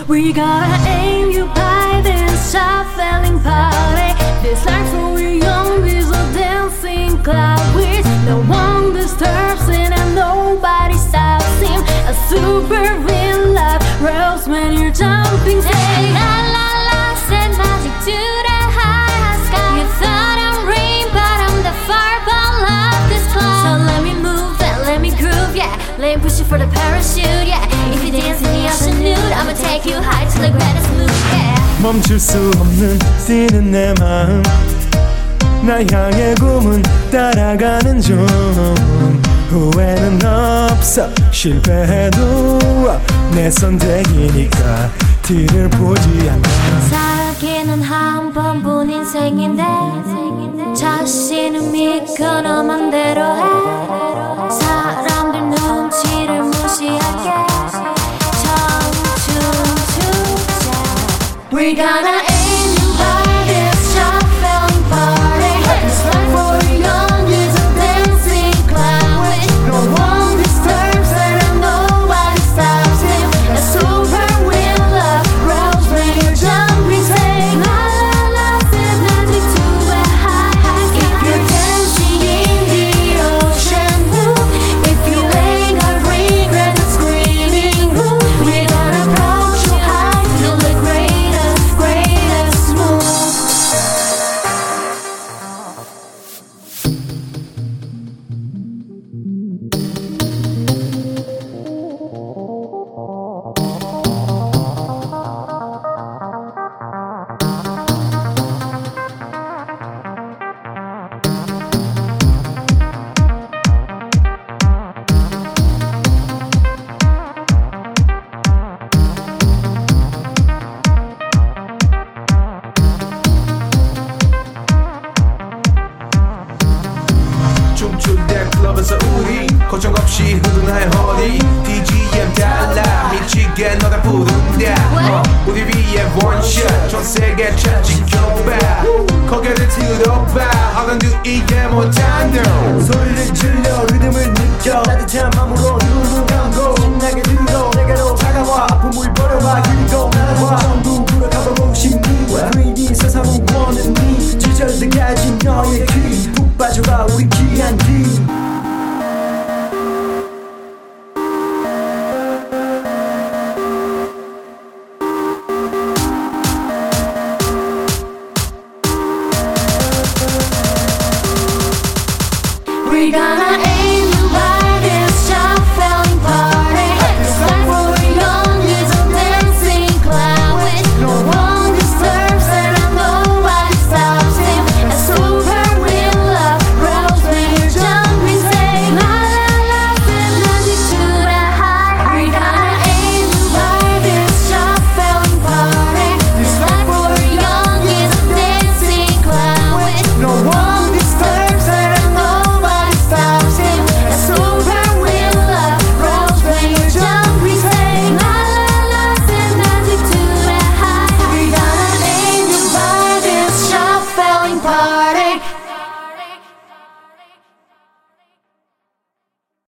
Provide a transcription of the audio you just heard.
We gotta aim you high, then stop feeling party. This life when we're young is a dancing cloud with no one disturbs it and nobody stops him. A super real love rolls when you're jumping. Say la la la, said magic to the high sky. You thought I'm rain, but I'm the fireball of this cloud. So let me move and let me groove, yeah. Let me push you for the parachute, yeah. If you dance in the ocean nude, I'ma take you high to the greatest mood, yeah. 멈출 수 없는 뛰는 내 마음 나 향해 꿈은 따라가는 중 후회는 없어 실패해도 내 선택이니까 뒤를 보지 않아 살기는 한 번뿐 인생인데 자신은 믿고 너 맘대로 해 사람들 눈치를 무시하게 We're gonna aim you high, this shot feeling party. This life for young is a dancing cloud with no one disturbs it and nobody stops him. A super wind love rolls when you're jumping, saying la la la, said magic to a high sky. If you're dancing in the ocean blue, if you ain't got regret, the screaming room, we're gonna approach you high to the great. 춤출 때 클럽에서 우리 걱정 없이 흐른 나의 허리 DGM 달라 미치게 너다 부른다 우리 위에 원샷 전 세계 차 지켜봐 고개를 들어봐 어떤 누이에 못한 너 소리를 질러 리듬을 느껴 따뜻한 마음으로